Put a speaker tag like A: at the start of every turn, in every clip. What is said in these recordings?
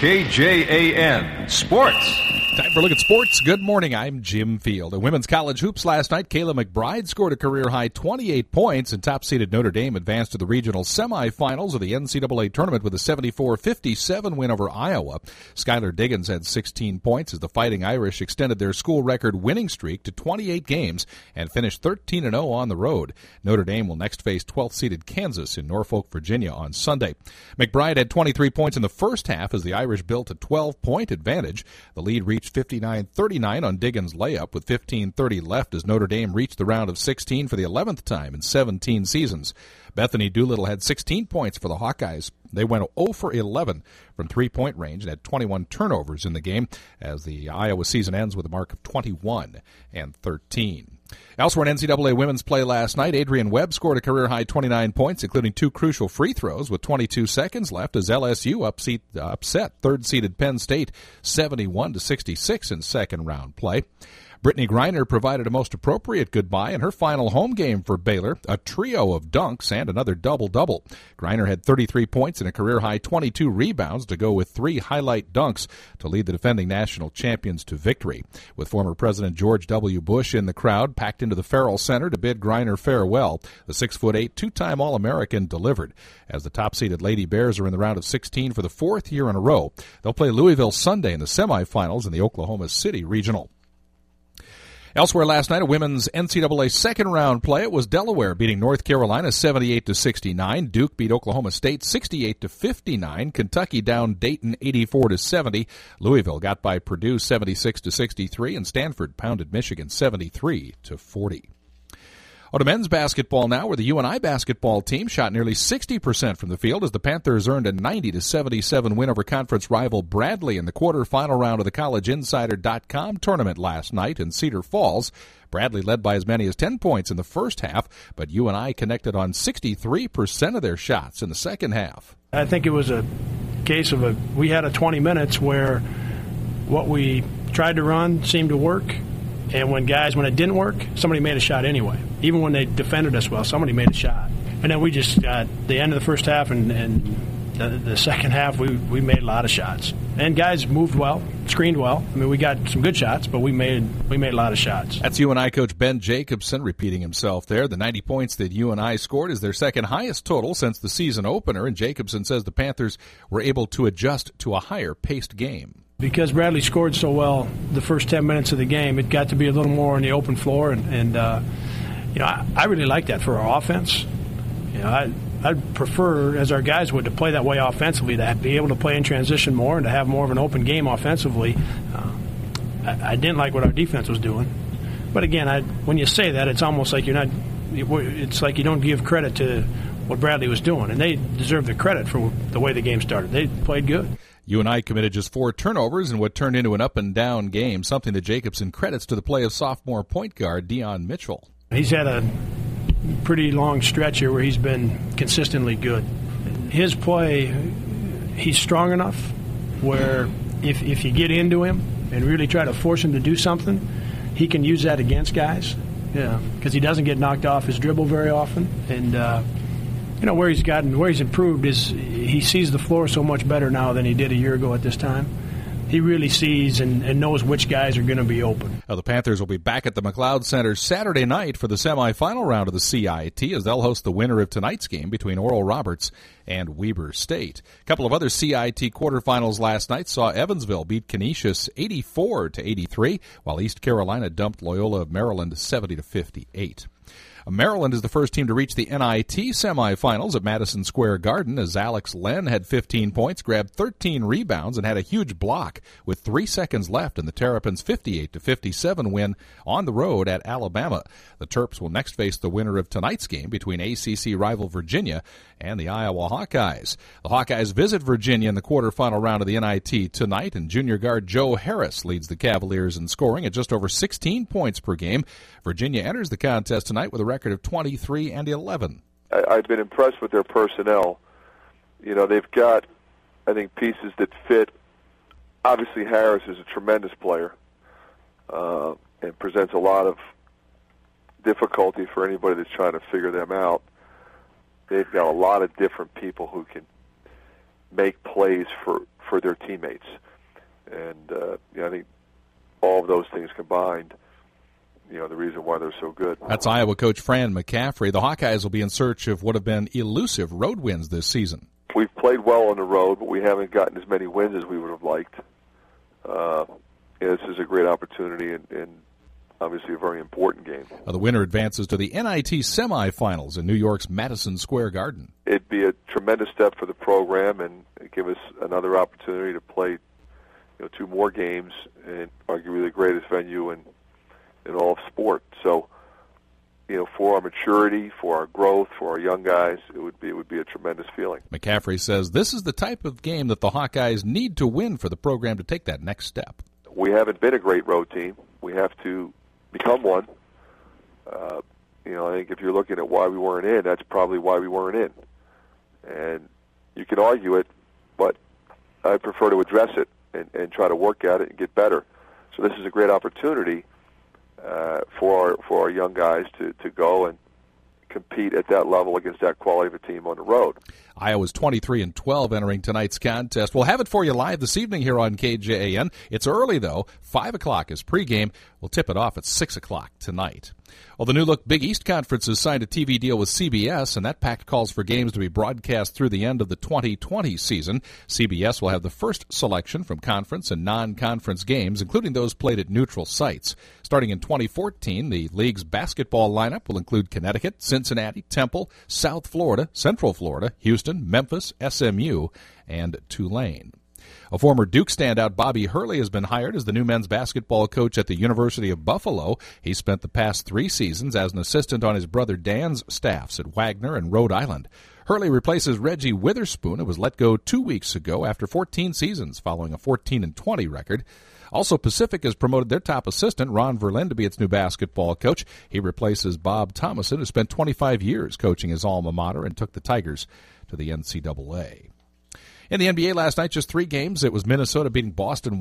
A: KJAN Sports.
B: Time for a look at sports. Good morning. I'm Jim Field. In women's college hoops last night, Kayla McBride scored a career-high 28 points, and top-seeded Notre Dame advanced to the regional semifinals of the NCAA tournament with a 74-57 win over Iowa. Skylar Diggins had 16 points as the Fighting Irish extended their school record winning streak to 28 games and finished 13-0 on the road. Notre Dame will next face 12th-seeded Kansas in Norfolk, Virginia on Sunday. McBride had 23 points in the first half as the Irish built a 12-point advantage. The lead reached 59-39 on Diggins' layup with 15:30 left as Notre Dame reached the round of 16 for the 11th time in 17 seasons. Bethany Doolittle had 16 points for the Hawkeyes. They went 0 for 11 from three-point range and had 21 turnovers in the game as the Iowa season ends with a mark of 21-13. Elsewhere in NCAA women's play last night, Adrian Webb scored a career-high 29 points, including two crucial free throws with 22 seconds left as LSU upset third-seeded Penn State 71-66 in second-round play. Brittany Griner provided a most appropriate goodbye in her final home game for Baylor, a trio of dunks and another double-double. Griner had 33 points and a career-high 22 rebounds to go with 3 highlight dunks to lead the defending national champions to victory. With former President George W. Bush in the crowd, packed into the Farrell Center to bid Griner farewell, the 6'8", two-time All-American delivered. As the top-seeded Lady Bears are in the round of 16 for the 4th year in a row, they'll play Louisville Sunday in the semifinals in the Oklahoma City Regional. Elsewhere last night, a women's NCAA second-round play. It was Delaware beating North Carolina 78-69. Duke beat Oklahoma State 68-59. Kentucky down Dayton 84-70. Louisville got by Purdue 76-63, and Stanford pounded Michigan 73-40. On to men's basketball now, where the UNI basketball team shot nearly 60% from the field as the Panthers earned a 90-77 win over conference rival Bradley in the quarterfinal round of the CollegeInsider.com tournament last night in Cedar Falls. Bradley led by as many as 10 points in the first half, but UNI connected on 63% of their shots in the second half.
C: I think it was a case of we had 20 minutes where what we tried to run seemed to work. And when it didn't work, somebody made a shot anyway. Even when they defended us well, somebody made a shot. And then we just got the end of the first half and the second half, we made a lot of shots. And guys moved well, screened well. I mean, we got some good shots, but we made a lot of shots.
B: That's UNI coach Ben Jacobson repeating himself there. The 90 points that UNI scored is their second highest total since the season opener, and Jacobson says the Panthers were able to adjust to a higher-paced game.
C: Because Bradley scored so well the first 10 minutes of the game, it got to be a little more on the open floor, and I really like that for our offense. I'd prefer, as our guys would, to play that way offensively, to be able to play in transition more and to have more of an open game offensively. I didn't like what our defense was doing. But again, when you say that, it's almost like it's like you don't give credit to what Bradley was doing, and they deserve the credit for the way the game started. They played good.
B: UNI committed just 4 turnovers in what turned into an up-and-down game, something that Jacobson credits to the play of sophomore point guard Dion Mitchell.
C: He's had a pretty long stretch here where he's been consistently good. His play, he's strong enough where if you get into him and really try to force him to do something, he can use that against guys. Yeah, because he doesn't get knocked off his dribble very often, and where he's improved is he sees the floor so much better now than he did a year ago at this time. He really sees and knows which guys are going to be open.
B: The Panthers will be back at the McLeod Center Saturday night for the semifinal round of the CIT as they'll host the winner of tonight's game between Oral Roberts and Weber State. A couple of other CIT quarterfinals last night saw Evansville beat Canisius 84-83, while East Carolina dumped Loyola of Maryland 70-58. Maryland is the first team to reach the NIT semifinals at Madison Square Garden as Alex Len had 15 points, grabbed 13 rebounds, and had a huge block with 3 seconds left in the Terrapins' 58-57 win on the road at Alabama. The Terps will next face the winner of tonight's game between ACC rival Virginia and the Iowa Hawkeyes. The Hawkeyes visit Virginia in the quarterfinal round of the NIT tonight, and junior guard Joe Harris leads the Cavaliers in scoring at just over 16 points per game. Virginia enters the contest tonight with a record of 23-11.
D: I've been impressed with their personnel. They've got, I think, pieces that fit. Obviously, Harris is a tremendous player and presents a lot of difficulty for anybody that's trying to figure them out. They've got a lot of different people who can make plays for for their teammates. And I think all of those things combined, the reason why they're so good.
B: That's Iowa coach Fran McCaffrey. The Hawkeyes will be in search of what have been elusive road wins this season.
D: We've played well on the road, but we haven't gotten as many wins as we would have liked. This is a great opportunity and obviously a very important game.
B: The winner advances to the NIT semifinals in New York's Madison Square Garden.
D: It'd be a tremendous step for the program and give us another opportunity to play 2 more games in arguably the greatest venue in all of sport. So, for our maturity, for our growth, for our young guys, it would be a tremendous feeling.
B: McCaffrey says this is the type of game that the Hawkeyes need to win for the program to take that next step.
D: We haven't been a great road team. We have to become one. I think if you're looking at why we weren't in, that's probably why we weren't in. And you can argue it, but I prefer to address it and try to work at it and get better. So this is a great opportunity for our young guys to go and compete at that level against that quality of a team on the road.
B: Iowa's 23-12 entering tonight's contest. We'll have it for you live this evening here on KJAN. It's early, though. 5 o'clock is pregame. We'll tip it off at 6 o'clock tonight. Well, the new look Big East Conference has signed a TV deal with CBS, and that pact calls for games to be broadcast through the end of the 2020 season. CBS will have the first selection from conference and non-conference games, including those played at neutral sites. Starting in 2014, the league's basketball lineup will include Connecticut, Cincinnati, Temple, South Florida, Central Florida, Houston, Memphis, SMU, and Tulane. A former Duke standout, Bobby Hurley, has been hired as the new men's basketball coach at the University of Buffalo. He spent the past 3 seasons as an assistant on his brother Dan's staffs at Wagner and Rhode Island. Hurley replaces Reggie Witherspoon, who was let go 2 weeks ago after 14 seasons, following a 14-20 record. Also, Pacific has promoted their top assistant, Ron Verlin, to be its new basketball coach. He replaces Bob Thomason, who spent 25 years coaching his alma mater and took the Tigers to the NCAA. In the NBA last night, just 3 games. It was Minnesota beating Boston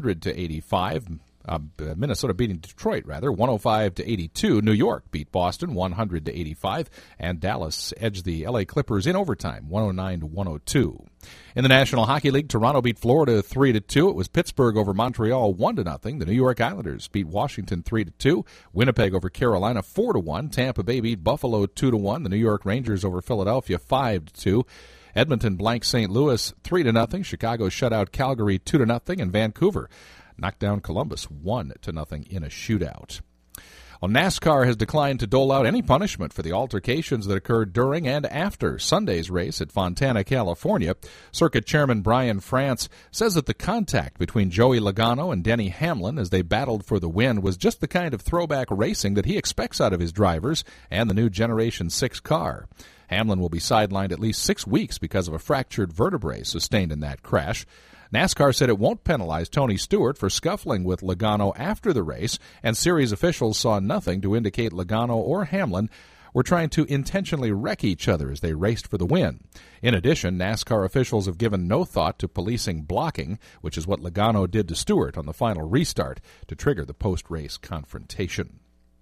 B: 100-85. Minnesota beating Detroit, 105-82. New York beat Boston 100-85. And Dallas edged the LA Clippers in overtime, 109-102. In the National Hockey League, Toronto beat Florida 3-2. It was Pittsburgh over Montreal 1-0. The New York Islanders beat Washington 3-2. Winnipeg over Carolina 4-1. Tampa Bay beat Buffalo 2-1. The New York Rangers over Philadelphia 5-2. Edmonton blanked St. Louis 3-0. Chicago shut out Calgary 2-0. And Vancouver knocked down Columbus 1-0 in a shootout. Well, NASCAR has declined to dole out any punishment for the altercations that occurred during and after Sunday's race at Fontana, California. Circuit Chairman Brian France says that the contact between Joey Logano and Denny Hamlin as they battled for the win was just the kind of throwback racing that he expects out of his drivers and the new Generation 6 car. Hamlin will be sidelined at least 6 weeks because of a fractured vertebrae sustained in that crash. NASCAR said it won't penalize Tony Stewart for scuffling with Logano after the race, and series officials saw nothing to indicate Logano or Hamlin were trying to intentionally wreck each other as they raced for the win. In addition, NASCAR officials have given no thought to policing blocking, which is what Logano did to Stewart on the final restart to trigger the post-race confrontation.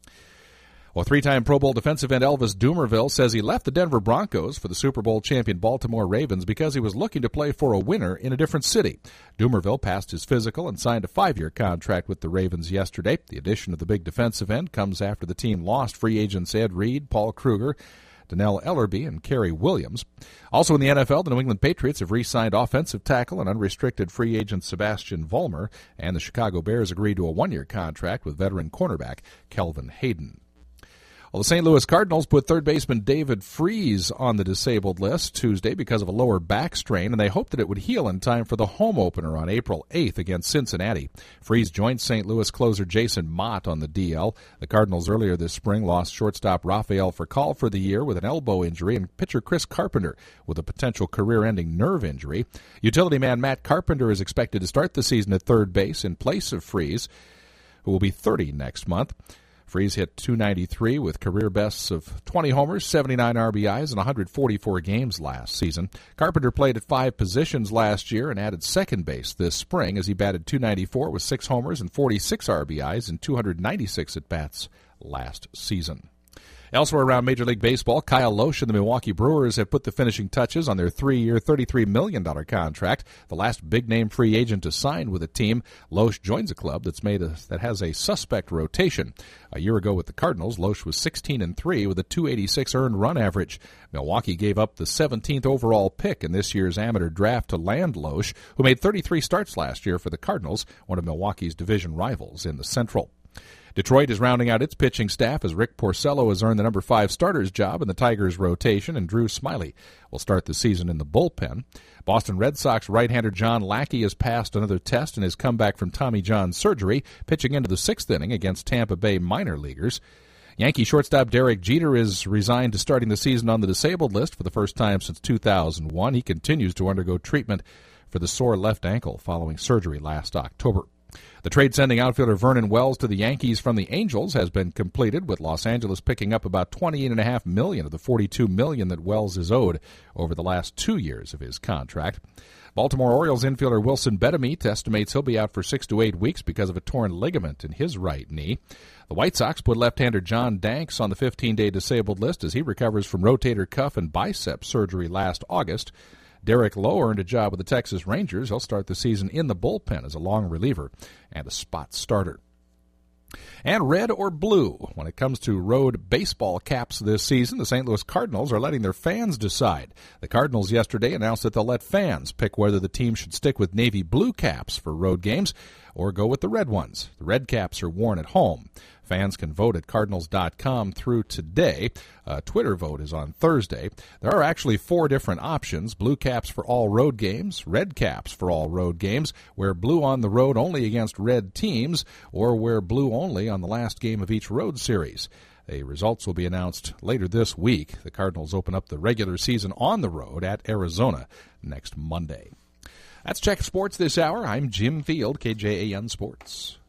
B: Well, 3-time Pro Bowl defensive end Elvis Dumervil says he left the Denver Broncos for the Super Bowl champion Baltimore Ravens because he was looking to play for a winner in a different city. Dumervil passed his physical and signed a 5-year contract with the Ravens yesterday. The addition of the big defensive end comes after the team lost free agents Ed Reed, Paul Kruger, Donnell Ellerbe, and Kerry Williams. Also in the NFL, the New England Patriots have re-signed offensive tackle and unrestricted free agent Sebastian Vollmer, and the Chicago Bears agreed to a 1-year contract with veteran cornerback Kelvin Hayden. Well, the St. Louis Cardinals put third baseman David Freese on the disabled list Tuesday because of a lower back strain, and they hoped that it would heal in time for the home opener on April 8th against Cincinnati. Freese joined St. Louis closer Jason Mott on the DL. The Cardinals earlier this spring lost shortstop Rafael Furcal for the year with an elbow injury and pitcher Chris Carpenter with a potential career-ending nerve injury. Utility man Matt Carpenter is expected to start the season at third base in place of Freese, who will be 30 next month. Freese hit .293 with career bests of 20 homers, 79 RBIs, and 144 games last season. Carpenter played at 5 positions last year and added second base this spring as he batted .294 with 6 homers and 46 RBIs and 296 at-bats last season. Elsewhere around Major League Baseball, Kyle Lohse and the Milwaukee Brewers have put the finishing touches on their 3-year, $33 million contract, the last big-name free agent to sign with a team. Lohse joins a club that has a suspect rotation. A year ago with the Cardinals, Lohse was 16-3 with a .286 earned run average. Milwaukee gave up the 17th overall pick in this year's amateur draft to land Lohse, who made 33 starts last year for the Cardinals, one of Milwaukee's division rivals in the Central. Detroit is rounding out its pitching staff as Rick Porcello has earned the number 5 starter's job in the Tigers' rotation, and Drew Smyly will start the season in the bullpen. Boston Red Sox right-hander John Lackey has passed another test in his comeback from Tommy John surgery, pitching into the 6th inning against Tampa Bay minor leaguers. Yankee shortstop Derek Jeter is resigned to starting the season on the disabled list for the first time since 2001. He continues to undergo treatment for the sore left ankle following surgery last October. The trade sending outfielder Vernon Wells to the Yankees from the Angels has been completed, with Los Angeles picking up about $28.5 million of the $42 million that Wells is owed over the last 2 years of his contract. Baltimore Orioles infielder Wilson Betemit estimates he'll be out for 6 to 8 weeks because of a torn ligament in his right knee. The White Sox put left-hander John Danks on the 15-day disabled list as he recovers from rotator cuff and bicep surgery last August. Derek Lowe earned a job with the Texas Rangers. He'll start the season in the bullpen as a long reliever and a spot starter. And red or blue, when it comes to road baseball caps this season, the St. Louis Cardinals are letting their fans decide. The Cardinals yesterday announced that they'll let fans pick whether the team should stick with navy blue caps for road games or go with the red ones. The red caps are worn at home. Fans can vote at Cardinals.com through today. A Twitter vote is on Thursday. There are actually 4 different options: blue caps for all road games, red caps for all road games, wear blue on the road only against red teams, or wear blue only on the last game of each road series. The results will be announced later this week. The Cardinals open up the regular season on the road at Arizona next Monday. That's Check Sports this hour. I'm Jim Field, KJAN Sports.